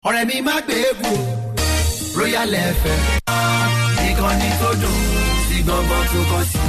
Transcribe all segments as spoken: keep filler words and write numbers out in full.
ọ̀rẹ́ mi má gbé egbò Royal F M ìkànnì tó dùn sí gbọ̀ngbọ̀n tó kàn sí.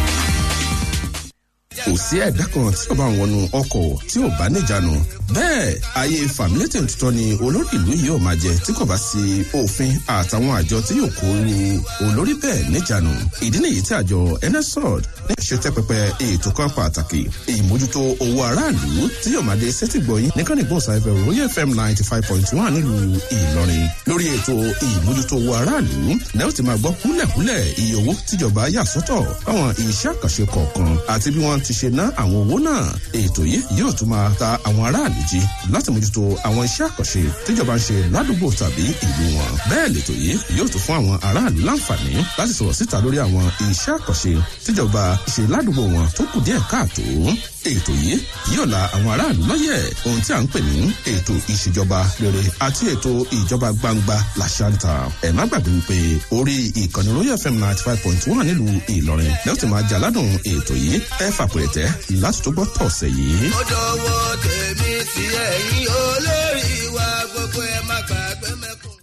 Kò sí ẹ̀dá kan tí ó bá ń wọnú ọkọ̀ tí ò bá níjànú. Bẹ́ẹ̀ ayé fàmílétè tuntun ni olórí ìlú yìí ò máa jẹ tí kò bá sí òfin àtàwọn àjọ tí yóò kó lu olórí bẹ́ẹ̀ níjànú. Ìdí nìyí tí àjọ N S R D ní ṣe tẹ́ pẹpẹ ètò kan pàtàkì ìmójútó owó aráàlú tí yóò máa dé sétígbọ̀yìn nìkan ní gbọ̀nsáfẹ́ Royal F M ninety five point one nílùú Ìlọrin. Lórí ètò ìmójútó owó aráàlú lẹ́ ó ti máa gbọ́ kúlẹ̀kúlẹ̀ iye owó tíjọba yà sọ́tọ̀ fáwọn iṣẹ́ àkànṣe kọ̀ọ̀kan àti bí wọ́n ti ṣe ná àwọn owó náà. Ètò yìí yóò tún máa ta àwọn aráàlú jí láti mójútó àwọn iṣẹ́ àkànṣe tíjọba ń ṣe ládùúgbò tàbí ìlú wọn. Bẹ́ẹ̀ lètò yìí yóò tún fún àwọn aráàlú láǹfààní láti sọ̀rọ̀ síta lórí àwọn iṣẹ́ àkànṣe tíjọba ṣe ládùúgbò wọn tó kù díẹ̀ káàtó. Ètò yìí yóò la àwọn aráàlú lọ́yẹ̀ ohun tí a ń pè ní ètò ìṣèjọba rere àti ètò ìjọba gbangba làṣàǹtà. Ẹ má gbàgbé wípé orí ìkànnì Royal F M ninety five point one nílùú Ìlọrin lẹ́yìn tí máa jà ládùn ètò yìí ẹ fàpẹ̀rẹ̀tẹ̀ láti tó gbọ́ tọ̀sẹ̀ yìí. ó dọwọ́ tèmi tí ẹ̀yin olórí wa gbogbo ẹ má gbàgbé mẹ́kùn.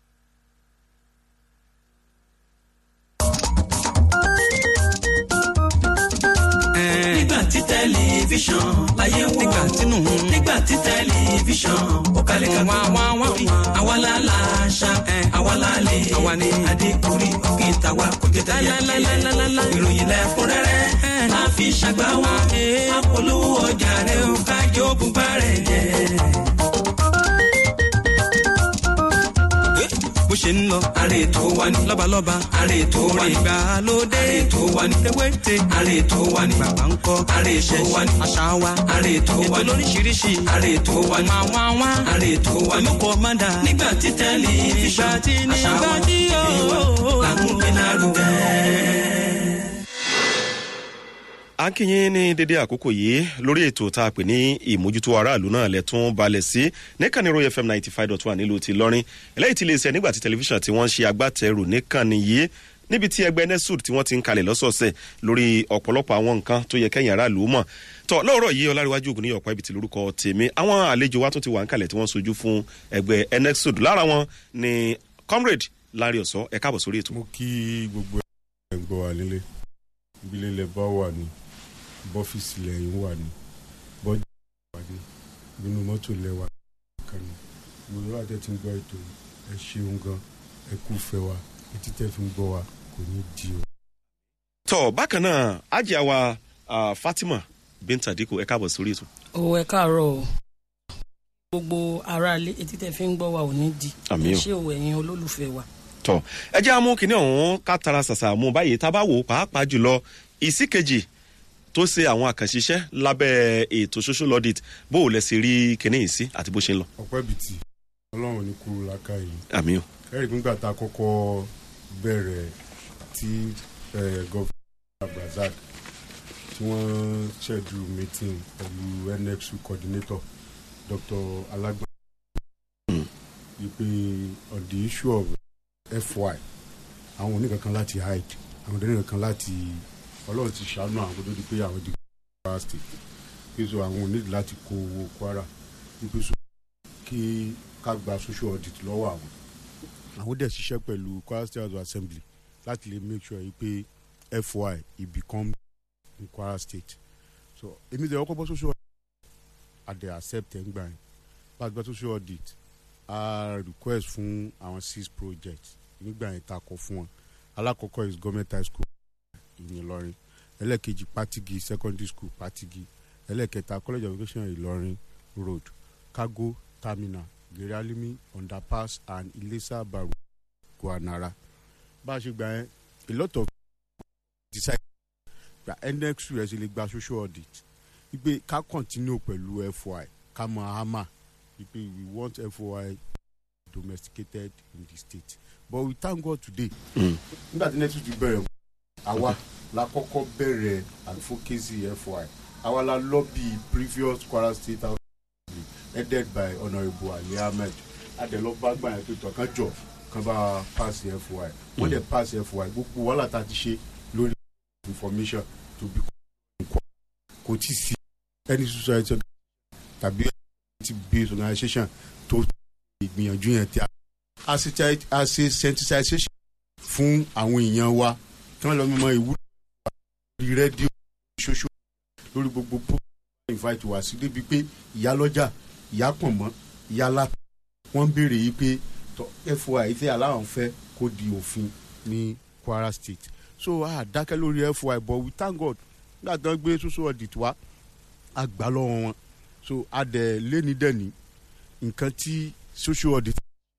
nígbà tí tẹlifíṣàn láyé wò nígbà tínú nígbà tí tẹlifíṣàn ó kalẹ̀ ká wá wá wá àwa la la ṣá àwa la lè àwa ni adékùrí òkè tàwa kò jẹ́ tẹ̀yà ìròyìn lẹ́kúnrẹ́rẹ́ máa fi ṣàgbá wa apolówó ọjà rẹ̀ ó kájọ bùbá rẹ̀ jẹ́. bó ṣe ń lọ. àrè tó wà ní. lọ́balọ́ba. àrè tó wà ní. ìgbàlódé. àrè tó wà ní. ewéte. àrè tó wà ní. bàbá ń kọ́. àrè tó wà ní. àṣà wa. àrè tó wà ní. ètò lóríṣiríṣi. àrè tó wà ní. máa wá wá. àrè tó wà ní. olùkọ́ máa dà. nígbà tí tẹlifíṣàn. nígbà tí nígbà tí yóò. làkúngbé lárugẹ. a kí yín ní dédé àkókò yìí lórí ètò tá a pè ní ìmójútó aráàlú náà lẹ́tún balẹ̀ sí níkànnì Royal F M ninety five point one nílùú ti Ìlọrin eléyìí ti lè ṣe nígbà tí tẹlifíṣàn tí wọ́n ń ṣe agbátẹrù níkànnì yìí níbi tí ẹgbẹ́ N S R D tí wọ́n ti ń kalẹ̀ lọ́sọ̀ọ̀sẹ̀ lórí ọ̀pọ̀lọpọ̀ àwọn nǹkan tó yẹ kẹ́yìn aráàlú mọ̀ tọ́ lọ́rọ̀ yìí Ọláríwájú Ògùn ní ọ̀pá ibi tí lórúkọ tèmi àwọn àlejò wa tó ti wà ń kalẹ̀ tí wọ́n sojú fún ẹgbẹ́ N S R D lára wọn ni comrade Larry Ọ̀sọ́ ẹ káàbọ̀ sórí ètò. mo kí gbogbo ẹ̀ ń gbọ́ wa nílé ìbílẹ̀ ilẹ̀ bá wà ní bọ́fíìsì lẹ́yìn wà ní bọ́jú wà ní nínú mọ́tò lẹ́wà kan ní gbogbo àti ẹ̀ tí ń gbọ́ ètò ẹ ṣeun gan ẹ kú fẹ́ wa etí tẹ́ fi ń gbọ́ wa kò ní di o. tọ́ bákan náà ajá wa uh, Fatima Binta Diko ẹ káàbọ̀ sórí ètò. o ẹ káàárọ̀ o gbogbo aráalé etí tẹ́ fi ń gbọ́ wa ò ní di àmín o ṣé o ẹ̀yin olólùfẹ́ wa. tọ́ ẹ jẹ́ àmú kínní ọ̀hún ká tara ṣàṣà mú báyìí tá a bá wò pàápàá jùlọ ìsíkejì tó ṣe àwọn àkànṣiṣẹ́ lábẹ́ ètò social audit bó o lẹ ṣe rí kinní yìí sí àti bó ṣe ń lọ. ọpẹ́ bìtì Ọlọ́run ní kúrú láká yìí. àmín o. ẹ̀rí nígbà tá a kọ́kọ́ bẹ̀rẹ̀ tí gọ́ọ̀fù Abrazak tí wọ́n schedule meeting pẹ̀lú N S R D coordinator Doctor Alagba wípé on the issue of F Y àwọn oníkankan láti hide àwọn oníkankan láti Ọlọ́run ti ṣàánú àwọn tó di pé àwọn di Kwara State kí so àwọn onídìí láti kó owó Kwara wípé so kí ká gba social audit lọ́wọ́ àwọn àwọn dẹ̀ ṣiṣẹ́ pẹ̀lú Kwara State House of Assembly láti lè make sure pé F Y it become in Kwara State so èmi dẹ̀ ọkọ̀ bọ́ social audit at the accept ẹ̀ ń gbà yẹn láti gba social audit a request fún àwọn six projects nígbà yẹn ta kọ fún wọn alákọ̀ọ́kọ́ is government high school in Ìlọrin ẹlẹ́kejì Patigi secondary school Patigi ẹlẹ́kẹta college of education Ìlọrin road cargo terminal Geralimi underpass and Ilesa Baru Guanara bá a ṣe gbà yẹn a lot of decide gba N S R D lè gba social audit wípé ká continue pẹ̀lú F Y ká mọ hama wípé we want F Y domesticated in the state but we thank God today nígbà tí N S R D bẹ̀rẹ̀ àwa la kọ́kọ́ bẹ̀rẹ̀ advocacy F Y àwa la lobby previous Kwara State House headed by Honourable Ali Ahmed adelọgba gbà yẹn tó tọ́ kan jọ kan bá pass F Y wọ́n dẹ̀ pass F Y gbogbo wàhálà tá a ti ṣe lórí information to be kò tí sí any society tàbí based organisation tó ìgbìyànjú yẹn tí a ṣe sensitization fún àwọn èèyàn wa kí wọ́n lọ mọ ìwúlò lórí rédíò ṣoṣo lórí gbogbo program invite wá sí débi pé ìyá lọ́jà ìyá pọ̀nmọ́ ìyá látà wọ́n béèrè yìí pé F O I tí aláwọn fẹ́ kó di òfin ní Kwara State so a dákẹ́ lórí F O I but we thank God nígbà tí wọ́n gbé social audit wá a gbà lọ́wọ́ wọn so a dẹ̀ léni dẹ́ni nǹkan tí social audit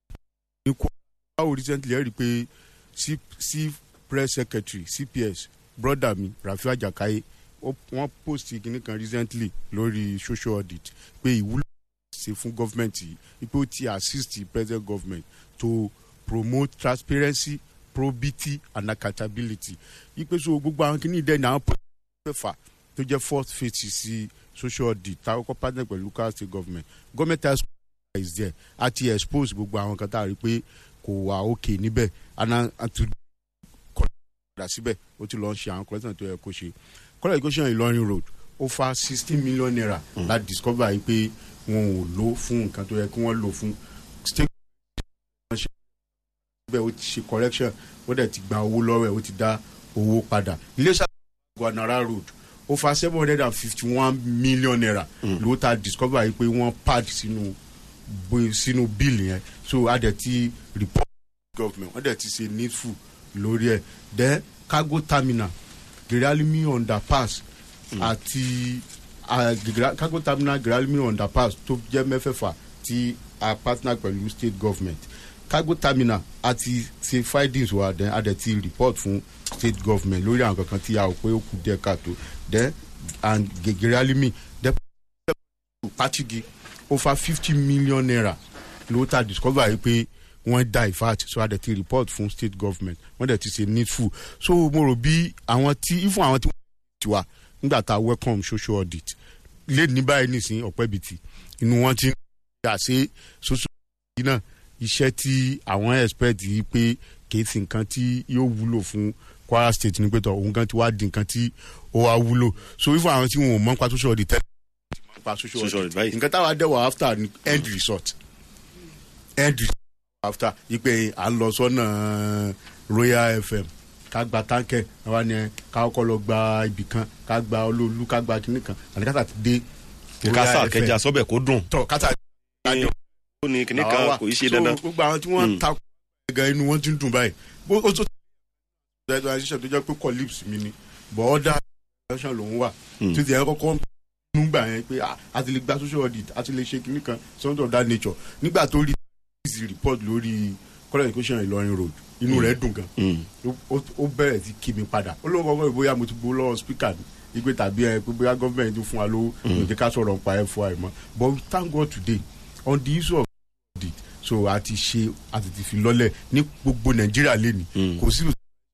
ní Kwara recently ẹ̀ rí i pé chief press secretary C P S brother mi Rafiu Ajakaye wọ́n post kìíní kan recently lórí social audit pé ìwúlò ṣe fún government yìí pé ó ti assist the present government to promote transparency probity and accountability ipe so gbogbo àwọn kìíní dẹ́ni àwọn pẹ̀fà tó jẹ́ fourth phase sí social audit táwọn kọ́ partner pẹ̀lú local state government government has is there àti expose gbogbo àwọn kan tá a rí pé kò wà òkè níbẹ̀ and to kọ̀ọ̀dà síbẹ̀ ó ti lọ ṣe àwọn collection tó yẹ kó ṣe college education Ìlọrin road ó fa sixteen million naira láti discover yìí pé wọn ò lò fún nǹkan tó yẹ kí wọ́n lò fún state government bẹ́ẹ̀ ó ti ṣe correction ó dẹ̀ ti gba owó lọ́wọ́ ẹ̀ ó ti dá owó padà Iléṣà Gwanara road ó fa seven hundred and fifty one million naira ló ta discover yìí pé wọ́n pad sínú sínú bill yẹn so a dẹ̀ ti report government wọ́n dẹ̀ ti ṣe needful lórí ẹ̀ then cargo terminal Geralimi underpass àti cargo terminal Geralimi underpass tó jẹ́ mẹ́fẹ̀fà tí a partner pẹ̀lú state government cargo terminal àti ṣe findings wa then a dẹ̀ ti report fún state government lórí àwọn kankan tí a ò pé ó kù díẹ̀ káàtó then and Geralimi the Patigi over fifty million naira ló ta discover yìí pé wọ́n divert so a dẹ̀ ti report fún state government wọ́n dẹ̀ ti ṣe needful so mo rò bí àwọn tí ifun àwọn tí wọ́n ti wà nígbà tá a welcome social audit lé ní báyìí nísìnyí ọ̀pẹ́bìtì inú wọn ti ń gbà ṣe social audit náà iṣẹ́ tí àwọn expect yìí pé kìí sí nǹkan tí yóò wúlò fún Kwara State ní pẹ̀tọ̀ òun kan ti wá di nǹkan tí ó wá wúlò so ifun àwọn tí wọn ò mọ̀ nípa social audit tẹ́lẹ̀ nípa social audit nǹkan táwa dẹ̀wọ̀ after end result end result after ipe à ń lọ sọ́nà Royal F M ká gba táǹkẹ̀ àwa ni ká kọ́kọ́ lọ gba ibì kan ká gba olóòlù ká gba kinní kan àti kátà ti dé kásá kẹjà sọ́bẹ̀ kó dùn tọ́ kátà ó ní kinní kan kò í ṣe dandan so gbogbo àwọn tí wọ́n ta ẹ̀gá inú wọn ti ń dùn báyìí bó ó tó tẹ̀lé ṣiṣẹ́ tó jẹ́ pé colleagues mi ni but other organization lòun wà tó ti ẹ̀ kọ́kọ́ nígbà yẹn pé a ti lè gba social audit a ti lè ṣe kinní kan something of that nature nígbà tó rí report lórí college education Ìlọrin road inú rẹ̀ dùn gan ó bẹ̀rẹ̀ sí kí mi padà ó lóun kọ́kọ́ ìbóyá mo ti gbó lọ́wọ́ speaker ni ìgbé tàbí ẹ pé bóyá government tó fún wa lówó ìdí ká sọ̀rọ̀ nípa F O I mọ́ but we thank God today on the issue of audit so a ti ṣe a ti ti fi lọ́lẹ̀ ní gbogbo Nàìjíríà lẹ́ni kò sí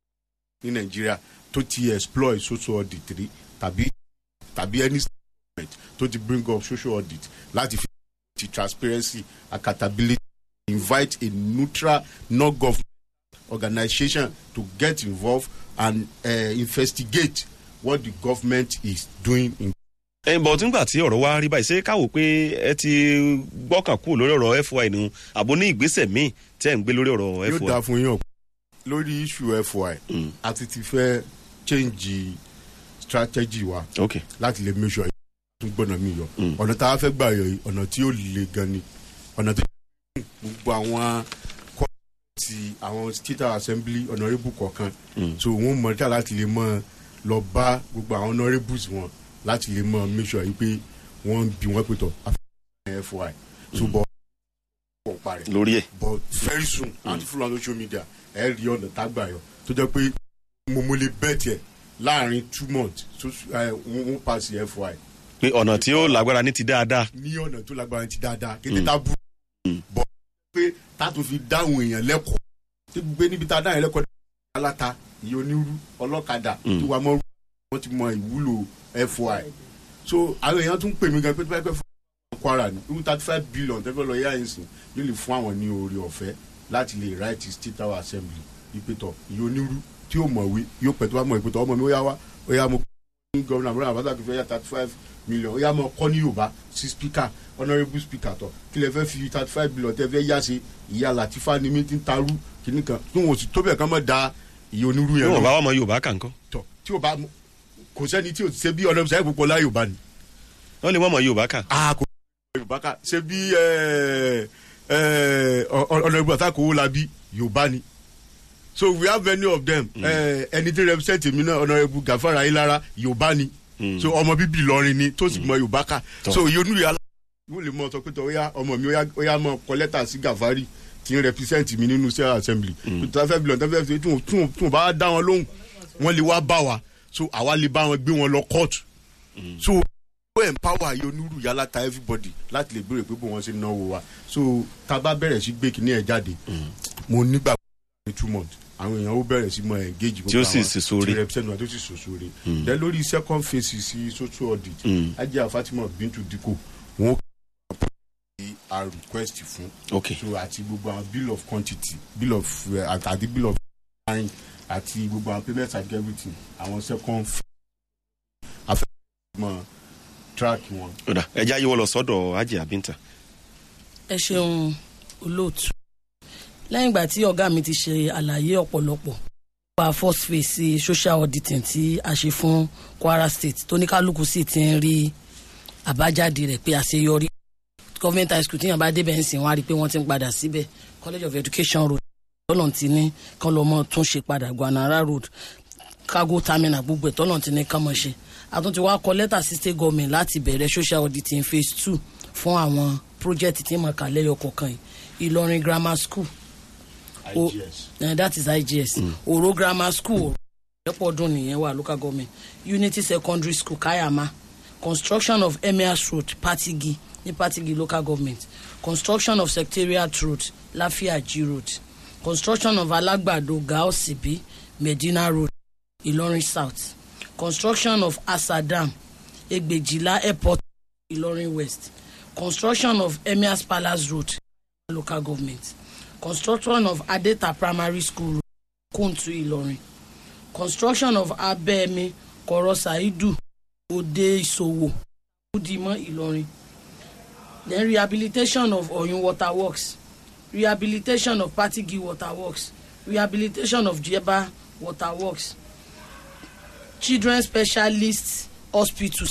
ní Nàìjíríà tó ti exploit social audit rí tàbí tàbí any statement tó ti bring up social audit láti fi ti transparency accountability invite a neutral non-government organization to get involved and uh, investigate what the government is doing. ẹ bọ̀ tí nígbà tí ọ̀rọ̀ wa rí báyìí ṣé káwọ́ pé ẹ ti gbọ́kàn kú lórí ọ̀rọ̀ F O I nù àbò ní ìgbésẹ̀ míì tẹ́ ń gbé lórí ọ̀rọ̀ F O I. yóò dáa fún yín lórí issue F O I àti ti fẹ́ change strategy wa okay. láti lè make sure tún gbọ́nà mi yọ ọ̀nà tá a fẹ́ gbà yọ yìí ọ̀nà tí ó le gan ni ọ̀nà tó gbogbo àwọn kọ́ọ̀tì àwọn state assembly honourable kọ̀ọ̀kan so wọ́n mọ̀ níta láti lè mọ̀ lọ bá gbogbo àwọn honourables wọn láti lè mọ̀ make sure yìí pé wọ́n bí wọ́n pè tọ̀ afẹ́ F O I so bọ́ wọ́n parẹ́ lórí ẹ̀ but very soon àti fúlọ̀ on social media ẹ̀ rí ọ̀nà tá a gbà yọ tó jẹ́ pé mo mo lè bẹ́ẹ̀ tiẹ̀ láàrin two months wọ́n pass F O I. pé ọ̀nà tí ó lágbára ní ti dáadáa. ní ọ̀nà tó lágbára ní ti dáadáa kété tá a bú bọ̀ pé tá a tún fi dáhùn èèyàn lẹ́kọ̀ọ́ tí gbé níbi tá a dáhùn lẹ́kọ̀ọ́ aláta ìyẹn onírú ọlọ́kadà tó wà mọ́ wọ́n ti mọ ìwúlò F O I so àwọn èèyàn tún pè mí gan pé tó bá pẹ́ fún Kwara ní irú thirty five billion tẹ́fẹ́ lọ yá ẹ̀sìn yóò lè fún àwọn ní oore ọ̀fẹ́ láti lè write state house assembly ìpètọ̀ ìyẹn onírú tí yóò mọ̀wé yóò pẹ̀ tó bá mọ̀ ìpètọ̀ ọmọ mi ó yá wá ó yá mo gọ́vnà àbúrò àbáta kìí fẹ́ yá thirty five million ó yá mọ́ kọ́ ní yorùbá sí speaker honourable speaker tọ̀ kí lè fẹ́ fi thirty five million tẹ́ fẹ́ yá sí ìyá latifa ni mi ti ń tarú kìíní kan tí wọn ò sì tó bẹ̀ kán mọ́ da ìyá onírú yẹn. tí wọn bá wà mọ yorùbá kà ń kọ́. tọ tí o bá kò sẹ́ni tí o ti ṣe bí ọ̀nà ìṣẹ́ ìpòpọ̀ láyò bá ni. wọ́n lè wọ́n mọ yorùbá kà. a kò yorùbá kà ṣe bí ọ̀nà ìbò àtàkùn la bí yorùbá ni. so we have many of them. ẹni tí represent mi náà ọ̀nà ìbò gàfárà ayélujára yorùbá ni. so ọmọ bíbí Ìlọrin ni tó sì mọ yorùbá kà. so iye onírú yàrá wọ́n lè mọ sọ pé tọ́ ó yá ọmọ mi ó yá mọ kọ lẹ́tà sí gàfárì tí ń represent mi nínú sẹ́yà assembly. tó fẹ́ bí lọ́n tó fẹ́ fi tún tún bá dá wọn lóhùn wọ́n lè wá bá wa so àwa lè bá wọn gbé wọn lọ kóòtù. so ó empower yìí onírú yàrá ta everybody láti lè béèrè pé bó wọn ṣe náwó wa so tá a bá bẹ̀rẹ̀ sí gbé kíní ẹ̀ jáde mo nígbà pé two months àwọn èèyàn ó bẹ̀rẹ̀ sí mọ engage tí ó sì sòsòrè tí represent wa tó sì sòsòrè then lórí second phase sí social audit Ajia Fatima Bintu Diko wọn a request fún okay so àti gbogbo àwọn bill of quantity bill of àti bill of time àti gbogbo àwọn payment and everything àwọn second afẹ́mọ̀ track wọn. ọ̀dà ẹja yìí wọ́n lọ sọ́dọ̀ Ajia Binta. ẹ ṣeun olóòtú lẹ́yìn ìgbà tí ọ̀gá mi ti ṣe àlàyé ọ̀pọ̀lọpọ̀ nípa first phase social auditing tí a ṣe fún Kwara State tó ní kálukú sì ti ń rí àbájáde rẹ̀ pé àṣeyọrí government high school tíyàn bá débẹ̀ ń sìn wọ́n á rí i pé wọ́n ti ń padà síbẹ̀ College of Education road tọ́lọ̀ ti ní kán lọ́mọ tún ṣe padà Gwanara road cargo terminal gbogbo ẹ̀ tọ́lọ̀ ti ní kán mọ̀ ṣe àtúntí wàá kọ lẹ́tà sí state government láti bẹ̀rẹ̀ social auditing phase two fún àwọn project tí mo kà lẹ́yọ kọ̀ọ̀kan yìí Ìlọrin grammar school I G S uh, that is I G S mm. Oro grammar school ẹ̀pọ̀ ọdún nìyẹn wà local government Unity secondary school Kayama construction of Emirs road Patigi ní Patigi local government construction of Secretariat road Lafiaji road construction of Alagbado Gao Sibi Medina road Ilorin south construction of Asadam Egbejila airport Ilorin west construction of Emirs palace road local government construction of Adeta primary school Kuntu Ilorin construction of Abemi Korosaidu Ode Isowo Udimo Ilorin then rehabilitation of Oyun water works rehabilitation of Patigi water works rehabilitation of Jeba water works children specialist hospitals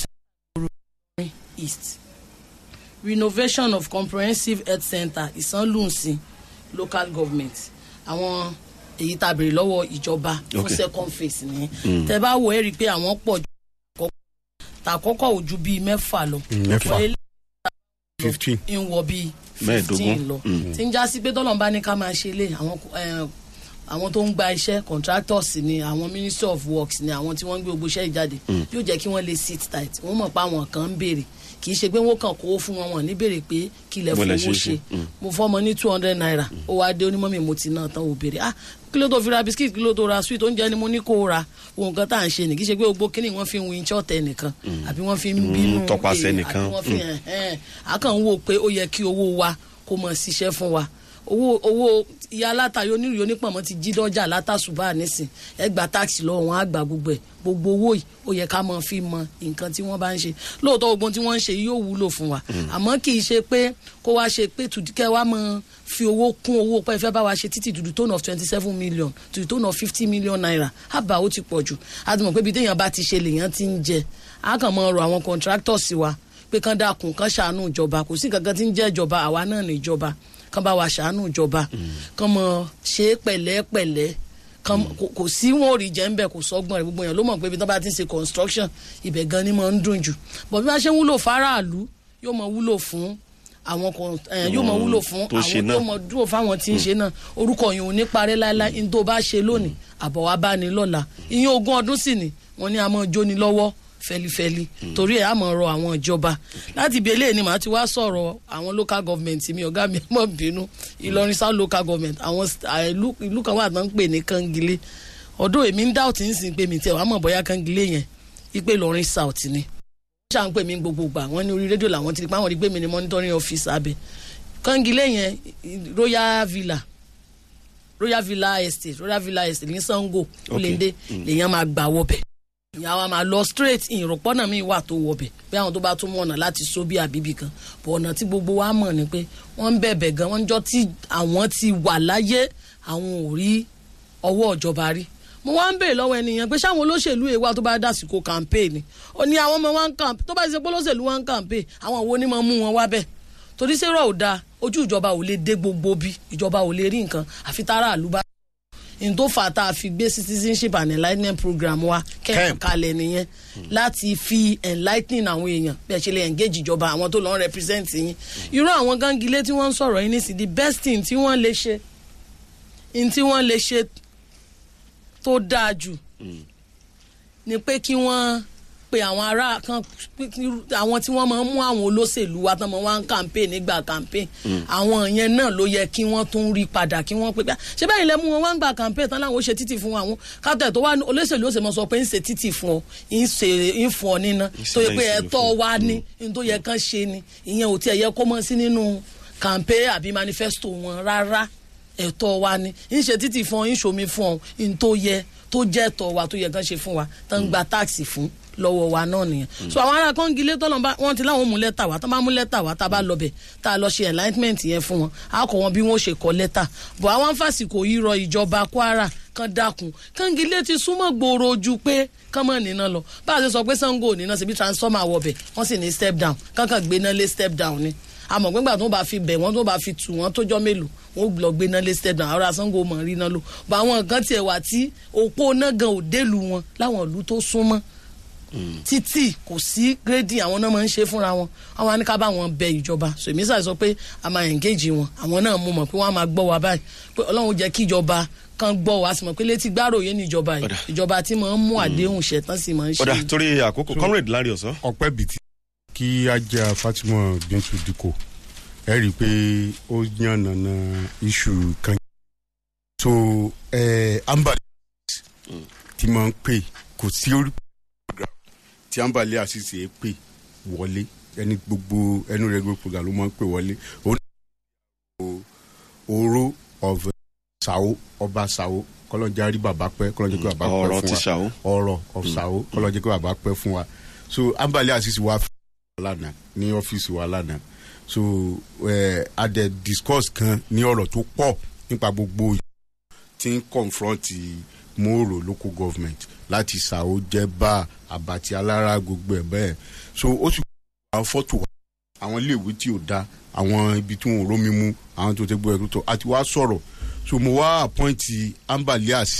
east renovation of comprehensive health center Isanlunsi local government àwọn èyí tá a béèrè lọ́wọ́ ìjọba fún second phase ni tẹ́ bá wo ẹ rí i pé àwọn pọ̀ jù tàkọ́kọ́ ò ju bíi mẹ́fà lọ mẹ́fà fifteen ń wọ bíi fifteen lọ tí ń já sí pé tọ́lọ́n bá ní ká máa ṣe lé àwọn àwọn tó ń gba iṣẹ́ contractors ni àwọn ministry of works ni àwọn tí wọ́n ń gbé gbogbo iṣẹ́ ìjáde yóò jẹ́ kí wọ́n lè sit tight wọ́n mọ̀ pé àwọn kan ń béèrè kì í ṣe pé wọ́n kàn kó fún wọn wọ́n ní béèrè pé kí lẹ fowó ṣe mo fọmọ ní two hundred naira ó wá dé onímọ̀ mi mo ti náà tán ò béèrè ah kí ló tó fi ra biscuit kí ló tó ra sweet oúnjẹ ni mo ní kó o ra ohun kan tá à ń ṣe ni kì í ṣe pé gbogbo kíni wọ́n fi ń win chọ́ọ̀tẹ̀ nìkan àbí wọ́n fi ń bínú tọpasẹ̀ nìkan àbí wọ́n fi hàn ẹ̀ àkàn ń wò pé ó yẹ kí owó wa kó mọ̀ ṣiṣẹ́ fún wa owó owó ìyá alátayo onírìí onípọ̀mọ́ ti jí dọ́jà látàṣùbà nísìn ẹ gba táàkì lọ́wọ́ wọn á gba gbogbo ẹ̀ gbogbo owó yìí ó yẹ ká mọ fi mọ nǹkan tí wọ́n bá ń ṣe lóòótọ́ ogun tí wọ́n ń ṣe yóò wúlò fún wa àmọ́ kì í ṣe pé kó wá ṣe pé tùdíkẹ́ wa mọ fi owó kún owó pé fẹ́ bá wa ṣe títí to the tone of twenty seven million to the tone of fifty million naira àbá ó ti pọ̀ jù a ti mọ̀ pé ibi téèyàn bá ti ṣe lèèyàn ti ń jẹ a kàn mọ ọ̀rọ̀ àwọn contractors wa pé kán dákun kán ṣàánú ìjọba kò sí kankan tí ń jẹ́ ìjọba àwa náà ní ìjọba kán bá wa ṣàánú ìjọba kán mọ ṣe é pẹ̀lẹ́pẹ̀lẹ́ kò sí wọn ò rí jẹ́ ń bẹ̀ kò sọ́gbọ́n rẹ̀ gbogbo yẹn ló mọ̀ pé ibi tó bá ti ń ṣe construction ibẹ̀ gan ni mo ń dùn jù bọ̀ bí wọ́n ṣe ń wúlò fáráàlú yóò mọ wúlò fún àwọn yóò mọ wúlò fún àwọn yóò mọ dúró fáwọn tí ń ṣe náà orúkọ yìí ò ní parẹ́ láéláé ní tó bá ṣe lónìí àbọ̀ wá bá ní lọ́la ìyẹn ogún ọdún sì ni wọ́n ní a mọ̀ jóni lọ́wọ́ fẹlifẹli torí ẹ á mọ̀ rọ̀ àwọn ìjọba láti ibi eléyìí ni màá ti wá sọ̀rọ̀ àwọn local government mi ọ̀gá mi mọ̀ bínú Ìlọrin South local government àwọn ìlú kan wà tó ń pè ní Kangilé ọdún èmi ń dáwọ̀ tí ń sìn pé mi tẹ̀ wá mọ̀ bóyá Kangilé yẹn ipe Ìlọrin South ni wọ́n ṣà ń pè mí gbogbo gbà wọ́n ní orí rédíò làwọn ti rí pé àwọn rí pé mi ni monitoring office abẹ Kangilé yẹn Royal Villa Royal Villa Estate Royal Villa Estate ní Sango Olende lèèyàn máa gbà wọbẹ̀ ìyá wa máa lọ straight ìrọ̀pọ̀ náà mi wà tó wọbẹ̀ bí àwọn tó bá tún mọ̀ ọ̀nà láti so bí àbíbí kan bọ̀ ọ̀nà tí gbogbo wa mọ̀ ni pé wọ́n ń bẹ̀bẹ̀ gan wọ́n jọ tí àwọn ti wà láyé àwọn ò rí ọwọ́ ìjọba rí mo wá ń bèèrè lọ́wọ́ ẹnìyàn pé sáwọn olóṣèlú èèwà tó bá dásìkò campaign ó ní àwọn ọmọ wa ń campaign tó bá ṣe pé olóṣèlú wa ń campaign àwọn wo ni mo mú wọn wá bẹ́ẹ̀ torí sẹ́rọ̀ ò dáa ojú ìjọba ò lè dé gbogbo bí ìjọba ò lè rí nǹkan àfi tára àlùbá n tó fà tá a fi gbé citizenship and enlightening program wa kẹ́ẹ̀kan kalẹ̀ nìyẹn láti fi enlightening àwọn èèyàn bẹ́ẹ̀ ṣe lè engage ìjọba àwọn tó lọ ń represent yín irú àwọn gangilé tí wọ́n ń sọ̀rọ̀ yín nísìnyí the best thing tí wọ́n lè ṣe n tí wọ́n lè ṣe tó dáa jù ni pé kí wọ́n pe àwọn ará kan àwọn tí wọ́n máa ń mú àwọn olóṣèlú wa tán mọ́ wá ń campaign nígbà campaign àwọn yẹn náà ló yẹ kí wọ́n tún rí padà kí wọ́n pé pé ṣé bẹ́ẹ̀ ilẹ̀ mú wọn wá ń gbà campaign tán láwọn ó ṣe títì fún àwọn kátẹ́ tó wá olóṣèlú ó sì mọ̀ sọ pé ń ṣe títì fún ọ ń ṣe ń fún ọ níná tó yẹ pé ẹ̀tọ́ wa ní ní tó yẹ kán ṣe ni ìyẹn ò tiẹ̀ yẹ kó mọ́ sí nínú campaign àbí manifesto wọn rárá ẹ̀tọ́ wa ni ń ṣe títì fún ọ ń ṣomi fún ọ ń tó yẹ tó jẹ́ ẹ̀tọ́ wa tó yẹ kán ṣe fún wa tán gba táàsì fún lọ́wọ́ wa náà nìyẹn so àwọn ará kọ́ngilé tọ́lọ́ bá wọ́n ti láwọn mú lẹ́tà wá tán bá mú lẹ́tà wá tá a bá lọ bẹ̀ tá a lọ ṣe enlightenment yẹn fún wọn a kọ́ wọn bí wọ́n ṣe kọ́ lẹ́tà bọ̀ àwọn fásitì yìí rọ ìjọba Kwara kan dákun kọ́ngilé ti súnmọ́ gbòòrò ojú pé kán mọ̀ níná lọ bá a ṣe sọ pé Sango níná ṣe bí transformer wọ bẹ̀ wọ́n sì ní step down kankan gbéná lé step down ni àmọ́ gbẹ́ngbà tó bá fi bẹ̀ wọ́n tó bá fi tù wọ́n tó jọ́ mélòó wọ́n lọ gbéná lé step down àwọn Sango mọ̀ rí náà lò bọ̀ àwọn nǹkan tiẹ̀ wà tí òpó náà gan òdèlú wọn láwọn ìlú tó súnmọ́ títí kò sí gírèdì àwọn náà máa ń ṣe fúnra wọn àwọn á ní ká bá wọn bẹ ìjọba so èmi sàì sọ pé a máa engage wọn àwọn náà mú mọ̀ pé wọ́n á máa gbọ́ wa báyìí pé Ọlọ́run jẹ́ kí ìjọba kan gbọ́ wa sì mọ̀ pé létí gbáròyé ní ìjọba yìí ìjọba tí máa ń mú àdéhùn ṣẹ̀tàn sì máa ń ṣe. ọ̀dà torí àkókò comrade Lanre Ọ̀sán. ọpẹ́ bìtì kí ajá Fatima Bintu Dikko ẹ rí i pé ó yànnàná iṣu kan so ẹ Ambali tí máa ń pè kò sí orí tí Ambali Asisi ẹ pè wọlé ẹni gbogbo ẹnu rẹ gbogbo program ló máa ń pè wọlé oró of Sao ọba Sao kọlọ́njà rí bàbá pẹ́ kọlọ́njà kí bàbá pẹ́ fún wa ọ̀rọ̀ ti Sao ọ̀rọ̀ of Sao kọlọ́njà kí bàbá pẹ́ fún wa so Ambali Asisi wa fún wa lánàá ní ọ́fíìsì wa lánàá so ẹ adẹ discuss kan ní ọ̀rọ̀ tó pọ̀ nípa gbogbo tí ń confront Moro local government láti Sao Jẹba Àbàtì Alára gbogbo ẹ̀ bẹ́ẹ̀ so ó sì àwọn fọ́tò àwọn iléèwé tí ò da àwọn ibi tí wọn ò rómi mu àwọn tó tẹ gbọ́ ẹ̀rú tó àti wá sọ̀rọ̀ so mo wá appoint Ambali Asisi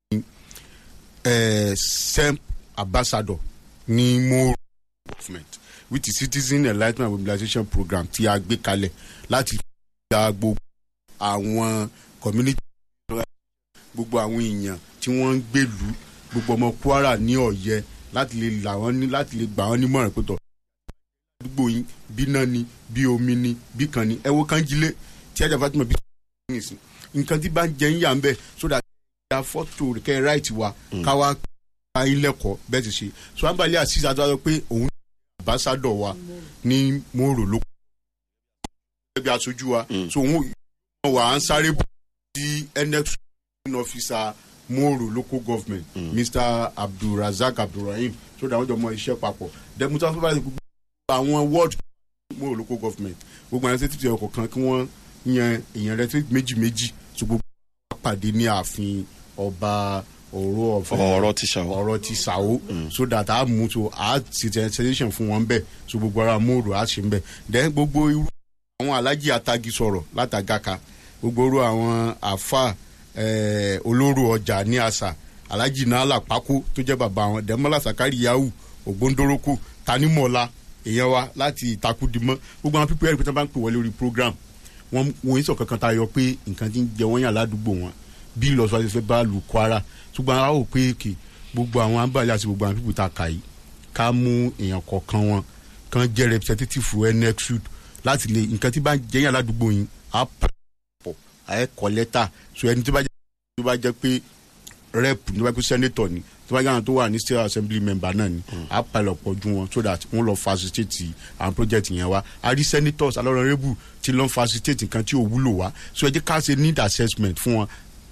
ẹ̀ sem ambassador ní Moro government with the citizen enlightenment mobilization program tí a gbé kalẹ̀ láti gba gbogbo àwọn community gbogbo àwọn èèyàn tí wọ́n ń gbèlú gbogbo ọmọ Kwara ní Ọ̀yẹ́ láti lè là wọ́n ní láti lè gbà wọ́n nímọ̀ràn pé tọ̀ àdúgbò yín bí náà ni bí omi ni bí kan ni ẹ wo Kánjílé tí ajá Fatima bí nǹkan tí bá ń jẹ ń yà ń bẹ̀ so that ya fọ́tò kẹ́ right wa káwá ká yín lẹ́kọ̀ọ́ bẹ́ẹ̀ ti ṣe so Ambali Asisi àtúwá pé òun ambassador wa ní Moro ló bí aṣojú wa so òun wà á ń sáré bọ̀ sí next officer Moro local government mm. Mister Abdulrazak Abdulrahim so that wọ́n jọ mọ iṣẹ́ papọ̀ then mo tún fẹ́ báyìí gbogbo àwọn ward Moro local government gbogbo àwọn ṣètìtì ọkọ̀ kan kí wọ́n yan èèyàn rẹ̀ méjì méjì so gbogbo pàdé ní ààfin ọba ọ̀rọ̀ ọ̀fẹ́ ọ̀rọ̀ ti Sao ọ̀rọ̀ ti Sao so that a mú so a ti sensation fún wọn bẹ́ẹ̀ so gbogbo ara Moro a ṣe ń bẹ́ẹ̀ then gbogbo irú àwọn alájí atagi sọ̀rọ̀ látàgàkà gbogbo irú àwọn àfà Eh, olóró ọjà ní àṣà Alhaji Nala Pako tó jẹ́ bàbá wọn Dẹ́mọ́lá Sakari Yahu Ògbóndórókò Tanimọ̀lá èèyàn wa láti Ìtakùdìmọ́ gbogbo àwọn pípẹ́ ẹ̀rí pé tí wọ́n bá ń pè wọlé orí program wọ́n wọ́n sọ kankan tá a yọ pé nǹkan tí ń jẹ wọ́n yàn ládùúgbò wọn bí ìlọsíwájú fẹ́ bá lu Kwara ṣùgbọ́n a ó pé èkè gbogbo àwọn Ambali àti gbogbo àwọn pípẹ́ tá a kà yìí ká mú èèyàn kọ̀ọ̀kan wọn kan jẹ́ representative N X U láti lè nǹkan tí bá ń jẹ yàn ládùúgbò yìí á pọ̀ ẹ kọ lẹ́tà so ẹni tó bá jẹ́ tó bá jẹ́ pé rep tó bá jẹ́ pé senator ni tó bá jẹ́ àwọn tó wà ní state assembly member náà ni á palẹ̀ ọ̀pọ̀ ju wọn so that wọ́n lọ facilitate àwọn project yẹn wá a rí senators alọ́rọ̀rẹ́bù tí lọ́n facilitate nǹkan tí ò wúlò wá so ẹ jẹ́ ká ṣe need assessment fún wọn ká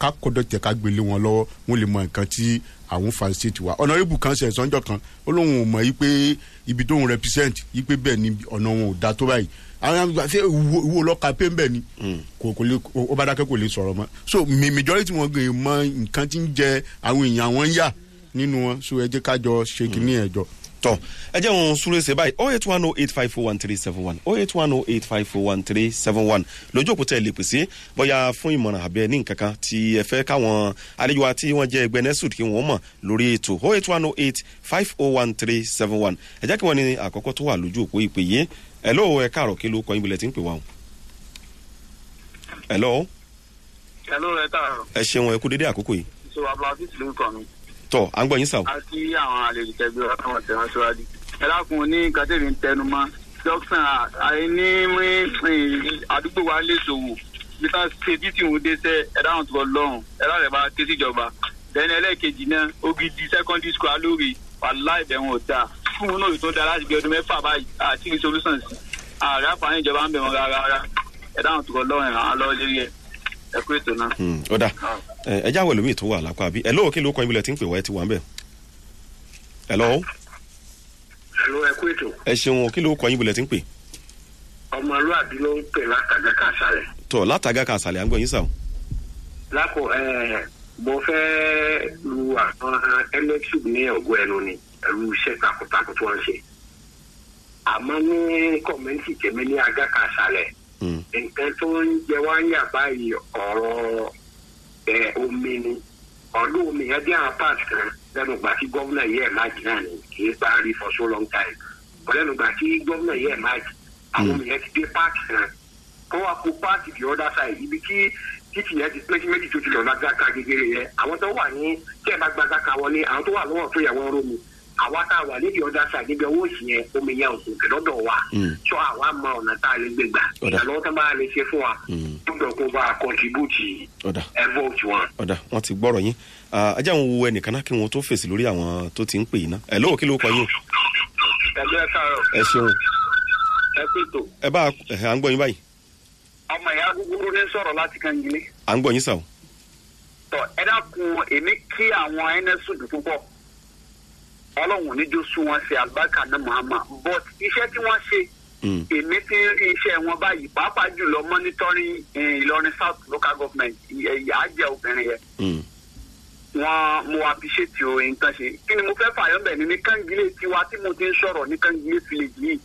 ká kọ́dọ̀ tẹ̀ ká gbélé wọn lọ́wọ́ wọn lè mọ nǹkan tí àwọn facilitate wa honourable kan ṣe ẹ̀sánjọ́ kan ó lóun ò mọ̀ yí pé ibi tóun represent yí pé bẹ́ẹ̀ ni ọ̀nà wọn ò da tó báyìí àwọn àgbà ṣe ìwo ọlọ́ka pé ń bẹ̀ ni kò kò lè ó bá dákẹ́ kò lè sọ̀rọ̀ mọ́ so majority wọn gbé mọ nǹkan tí ń jẹ àwọn èèyàn wọn yà nínú wọn so ẹ jẹ́ ká jọ ṣe kínní ẹ̀jọ̀. tọ ẹ jẹ́ òun súré ṣe báyìí oh eight one oh eight five four one three seven one oh eight one oh eight five four one three seven one lójú òkúta ẹ lè pèsè bóyá fún ìmọ̀ràn àbẹ́ ní nǹkan kan tí ẹ fẹ́ káwọn àlejò wa tí wọ́n jẹ́ ẹgbẹ́ nesud kí wọ́n mọ̀ lórí ètò oh eight one oh eight five oh one three seven one ẹ jẹ́ kí wọ́n ní àkọ́kọ́ tó wà lójú òpó ìpè yìí hello ẹ káàrọ̀ kí ló kọ́ ibùlẹ̀ tí ń pè wá o hello. hello ẹ káàrọ̀. ẹ ṣeun ẹ kú dédé àkókò yìí. so abdulhafiz ló ń kọ mi. tọ à ń gbọ́ yín sàw. a kí àwọn àlejò tẹgbẹ́ wa káwọn tẹ̀wọ́n síwájú. ẹ dákun ní kátẹ́rì ń tẹnu mọ́ dókítà àìní àdúgbò wa lè ṣòwò nípa ṣèbí tí òun dé sẹ́ ẹ dáhùn tó lọ́rùn ẹ dáhùn ẹ bá ké síjọba. bẹ́ẹ̀ni ẹlẹ́ẹ̀kejì náà Ògidì secondary school alóore wàhálà ìbẹ̀wọ̀n ò dáa fún un náà tó dáa láti bí ọdún mẹ́fà báyìí àti ní solution sí ààrẹ àǹfààní ìjọba ń bẹ̀ wọn rárá rárá ẹ dáhùn tó lọ́rùn ẹ̀ hàn lọ́wọ́ lérí ẹ̀ ẹ kú ètò náà. ó dà ẹ jáwé lómi tó wà lápá bí ẹ lọ́wọ́ kí ló kọ́ ibùlẹ̀ tí ń pè wá ẹ ti wà ń bẹ̀. ẹ lọ́wọ́. Hello, ẹ kú ètò. ẹ ṣeun kí ló kọ́ ibùlẹ̀ tí ń pè. ọmọlúwàbí ló ń pè látàgà kàṣàlẹ̀. tọ látàgà kàṣàlẹ̀ à ń gbọ́ yín sàw. lákò ẹ mo fẹ́ lu àwọn ẹlẹ́tù ní ọ̀gbọ́ ẹnu ni ẹ̀rú iṣẹ́ takuntakun tí wọ́n ń ṣe. àmọ́ ní kọ́mẹ́ntì tèmi ní àgà kàṣàlẹ̀ nǹkan tó ń jẹ wá ń yà báyìí ọ̀rọ̀ omi ni ọdún omi yẹn dé àwọn páàkì kan lẹ́nu gbà tí gómìnà yẹ máa jì náà ni kì í bá rí for so long time lẹ́nu gbà tí gómìnà yẹ máa jì àwọn omi yẹn ti dé páàkì kan kó wá kó páàkì the other side ibi tí títì yẹn ti pẹ́sí méjì tó ti lọ lágbàká gegere yẹn àwọn tó wà ní tí ẹ bá gbàgbàká wọlé àwọn tó wà lọ́wọ́ tó yẹ wọ́n rómi àwa tá a wà ní the other side níbi owó òsì yẹn omi yẹn ò kò lọ́dọ̀ wa tó àwa mọ ọ̀nà tá a lè gbé gbà ìyàlọ́wọ́ tó bá lè ṣe fún wa tó dọ̀ kó bá a contribute ẹ vote wọn. ọ̀dà wọn ti gbọ́rọ̀ yín ajá ń wo ẹnìkan náà kí wọn tó fèsì lórí àwọn tó ti ń pè yín náà ẹ lóò kí ló kọ yín. ẹgbẹ́ káàrọ̀. ẹ ṣeun. ẹ pètò. ẹ bá à ń gbọ́ yín báyìí. ọmọ ìyá gbogbo ní sọ̀rọ̀ láti kan gilé. à ń gbọ́ yín sàw. tọ ẹ dákun èmi kí àwọn nsud púpọ̀ ọlọ́run níjó sún wọn ṣe àlùbáríkà náà mahama but iṣẹ́ tí wọ́n ṣe èmi ti ń rí iṣẹ́ wọn báyìí pàápàá jùlọ monitoring Ìlọrin South local government ìyá jẹ́ obìnrin yẹn wọn mo appreciate o nǹkan ṣe kí ni mo fẹ́ fààyàn bẹ̀ ni ní Kangilé tiwa tí mo ti ń sọ̀rọ̀ ní Kangilé village yìí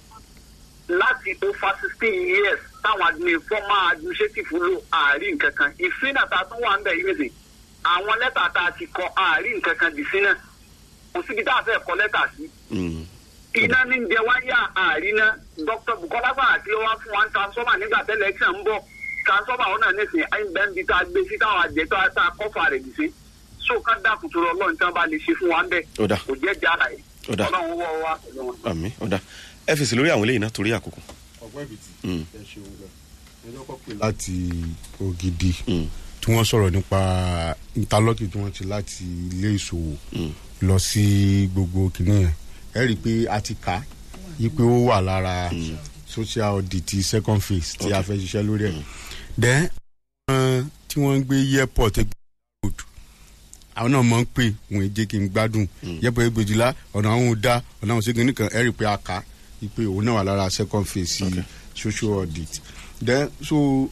láti over sixteen years táwọn admin former administrative lò àárín nǹkan kan ìfínà tá a tún wà ń bẹ̀ yìí nìsín àwọn lẹ́tà tá a ti kọ àárín nǹkan kan dì sí náà kò síbi tá a fẹ́ kọ lẹ́tà sí. iná ní jẹ wáyà àárín náà Dr. Bukola bá àti wá fún wa ń transformer nígbà tẹ́lẹ̀ election ń bọ̀ transformer ọ̀hún náà nìsín ẹ̀ńbẹ́ńbí tá a gbé sí táwọn àjẹtọ́ tá a kọ́fà rẹ̀ dì sí so ká dákun tó lọ lọ́run tí wọ́n bá lè ṣe fún wa ń bẹ̀ kò jẹ́ jára yìí ọlọ́run wọ́ wa pẹ̀lú wọn. àmì ọ̀dà ẹ fèsì lórí àwọn eléyìí náà torí àkókò. ọgbọ́n ìbìtì ẹ ṣeun gan ẹ lọ́kọ́ pè láti Ògidì tí wọ́n sọ̀rọ̀ nípa interlocking tí wọ́n ti láti ilé ìṣòwò lọ sí gbogbo kìnìún yẹn ẹ rí i pé a ti kà á yí pé ó wà lára social audit ti second phase tí a fẹ́ ṣiṣẹ́ lórí ẹ̀ then tí wọ́n ń gbé airport road àwọn náà mọ̀ ń pè wọ́n jẹ́ kí n gbádùn airport gbèjìlá ọ̀nà àwọn ò dá ọ̀nà àwọn ṣẹ́gun nìkan ẹ rí i pé a kà á yí pé òun náà wà lára second phase okay. social audit then so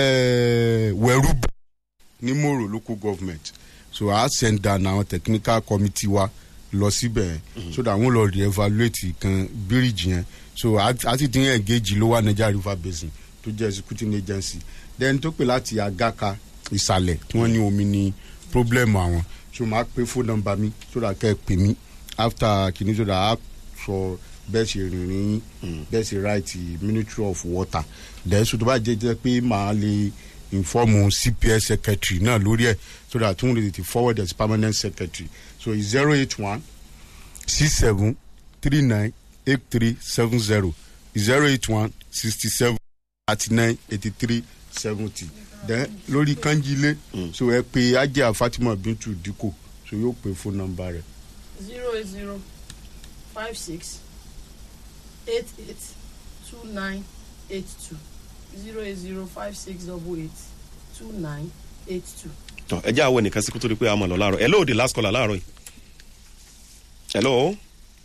wẹ̀rù bá ní Moro local government so I send down àwọn technical committee wa lọ síbẹ̀ so that wọ́n lọ re-evaluate kan bíríjì yẹn so a ti dín engage Lower Niger River Basin tó jẹ́ executing agency then tó pè láti Agaka ìsàlẹ̀ tí wọ́n ní omi ní problem àwọn so máa pe phone number mi so that kẹ́ ẹ pè mí after kìíní so that a sọ bẹ́ẹ̀ ṣe rìnrìn bẹ́ẹ̀ ṣe right Ministry of Water then so tó bá jẹ́ jẹ́ pé màá lè inform C P S secretary náà lórí ẹ̀ so that tún lè ti forward as permanent secretary so it's zero eight one six seven three nine eight three seven zero zero eight one sixty seven thirty nine eighty three seventy then lórí Kangilé so ẹ pè Ajia Fatima Bintu Diko so yóò pè phone number rẹ̀. zero eight zero five six eight eight two nine eight two zero eight zero five six double eight two nine eight two. tọ ẹ jẹ́ àwọn ẹnìkan sí kó tó di pé a mọ̀ lọ láàárọ̀ hello the last caller láàárọ̀ yìí hello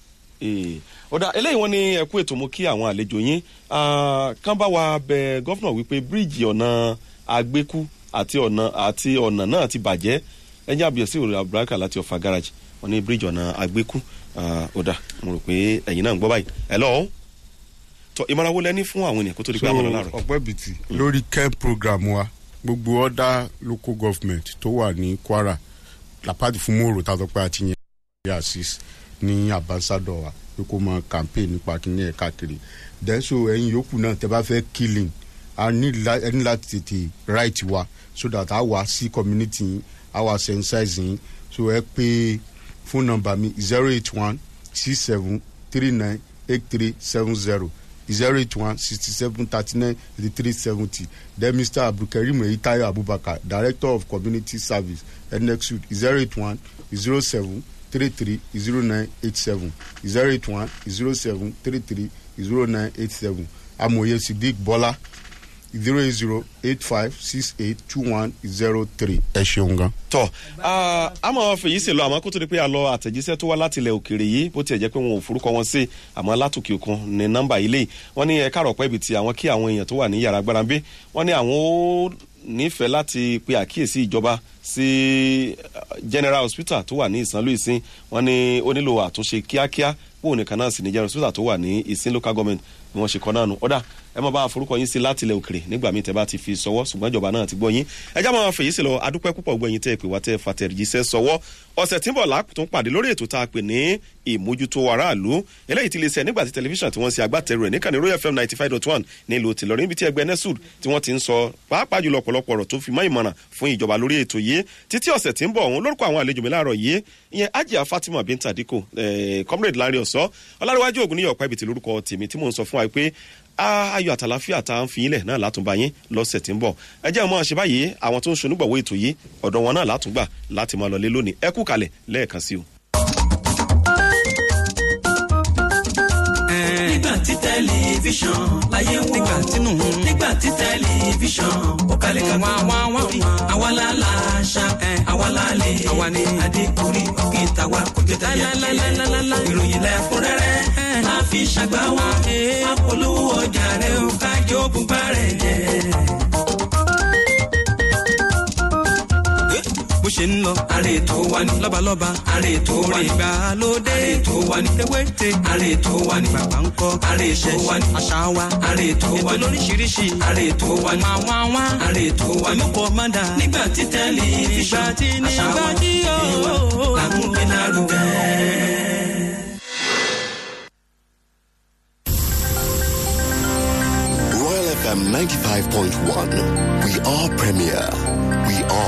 ọ̀dà eléyìí wọ́n ní ẹ̀kú ètò mú kí àwọn àlejò yín kán bá wa bẹ gọ́fúnà wípé bíríìjì ọ̀nà àgbékú àti ọ̀nà àti ọ̀nà náà ti bàjẹ́ ẹ̀yìn àbíyèsí òrò àbúrákà láti ọ̀fà garage wọ́n ní bíríìjì ọ̀nà àgbékú ọ̀dà mo rò pé ẹ̀yin náà ń gbọ́ báyìí hello tọ ìmọ̀ràn wo lẹ́ni fún àwọn ènìyàn kó tó di pé àwọn ọ̀nà láàárọ̀. ọ̀pẹ́ bìtì lórí care program wa gbogbo other local government tó wà ní Kwara lápáàdì fún mòrò tá a sọ pé àti yẹn ní assist ní ambassador wa pé kó máa campaign nípa kíní ẹ̀ káàkiri then so ẹ̀yin yòókù náà tẹ́ bá fẹ́ killing a ní láti tètè right wa so that a wá sí community a wá sensitizing so ẹ pé phone number mi zero eight one six seven three nine eight three seven zero zero eight one sixty seven thirty nine eighty three seventy then Mister Abdulkarim Eitayo Abubakar Director of Community Service N X U zero eight one zero seven three three zero nine eight seven zero eight one zero seven three three zero nine eight seven Amoye Sidik Bola zero eight zero eight five six eight two one zero three. ẹ ṣeun gan. tọ àmọ́ fèyí sì lọ àmọ́ kó tó di pé a lọ àtẹ̀jíṣẹ́ tó wá láti ilẹ̀ òkèèrè yìí bó tiẹ̀ jẹ́ pé wọn ò forúkọ wọn sí àmọ́ látòkè òkun ní nọ́mbà ilé wọn ní ẹ̀ka àròpọ̀ ibi tí àwọn kí àwọn èèyàn tó wà ní yàrá agbára ń gbé wọn ní àwọn ó nífẹ̀ẹ́ láti pe àkíyèsí ìjọba sí General Hospital tó wà ní Ìsànlú Ìsìn wọn ní ó nílò àtúnṣe kíákíá bóun nìkan náà sì ní General Hospital tó wà ní Ìsìn local government ni wọ́n ṣe kọ́ náà nù ọ̀dà ẹ máa bá forúkọ yín sí láti ilẹ̀ òkèrè nígbà míì tẹ́ bá ti fi sọwọ́ ṣùgbọ́n ìjọba náà ti gbọ́ yín ẹ já máa fèyí sí lọ adúpẹ́ púpọ̀ gbọ́ yín tẹ́ ẹ pè wá tẹ́ fàtẹ̀jíṣẹ́ sọwọ́ ọ̀sẹ̀ tí ń bọ̀ láàpùtún pàdé lórí ètò tá a pè ní ìmójútó aráàlú eléyìí ti lè ṣe nígbà tí tẹlifíṣàn tí wọ́n ṣe agbátẹrù ẹ̀ níkànnì Royal F M ninety five dot one nílùú tìlọrin níbi tí ẹgbẹ́ nesud tí wọ́n ti ń sọ pàápàá jùlọ ọ̀pọ̀lọpọ̀ ọ̀rọ̀ tó fi mọ́ ìmọ̀ràn fún ìjọba lórí ètò yìí títí ọ̀sẹ̀ tí ń bọ̀ òun lórúkọ àwọn àlejò mi láàárọ̀ yìí ìyẹn Ajia Fatima Binta Diko comrade Lanre Ọ̀sọ́ Ọlárẹ̀wájú Ògúnníyọ̀ ọ̀pá ibi tí lórúkọ tèmi tí mò ń sọ fún wa pé ayọ̀ àtàláfíà tá à ń fi ilẹ̀ náà látúnbà yín lọ́sẹ̀ tí ń bọ̀ ẹ jẹ́ ọmọ ṣe báyìí àwọn tó ń ṣonúgbọ̀wọ́ ètò yìí ọ̀dọ̀ wọn náà látúngbà láti máa lọlé lónìí ẹ kú kalẹ̀ lẹ́ẹ̀kan sí o. nígbà tí tẹlifíṣàn láyé wò nígbà tínú nígbà tí tẹlifíṣàn ó kalẹ̀ ká wá wá wá àwa la la ṣá àwa la lè àwa ni adékùnrin òkè tàwa kò jẹ́ tẹ̀yẹ ìròyìn lẹ́kúnrẹ́rẹ́ máa fi ṣàgbá wa máa polówó ọjà rẹ̀ ó kájọ bùbá rẹ̀ jẹ́. bó ṣe ń lọ. àrè tó wà ní. lọ́balọ́ba. àrè tó wà ní. ìgbàlódé. àrè tó wà ní. ewéte. àrè tó wà ní. bàbá ń kọ́. àrè tó wà ní. àṣà wa. àrè tó wà ní. ètò lóríṣiríṣi. àrè tó wà ní. àwọn àwọn. àrè tó wà ní. olùkọ́ máa dà. nígbà tí tẹlifíṣàn. nígbà tí nígbà tí yóò. làmúgbé lárugẹ. Royal F M ninety-five point one. We are premier. We are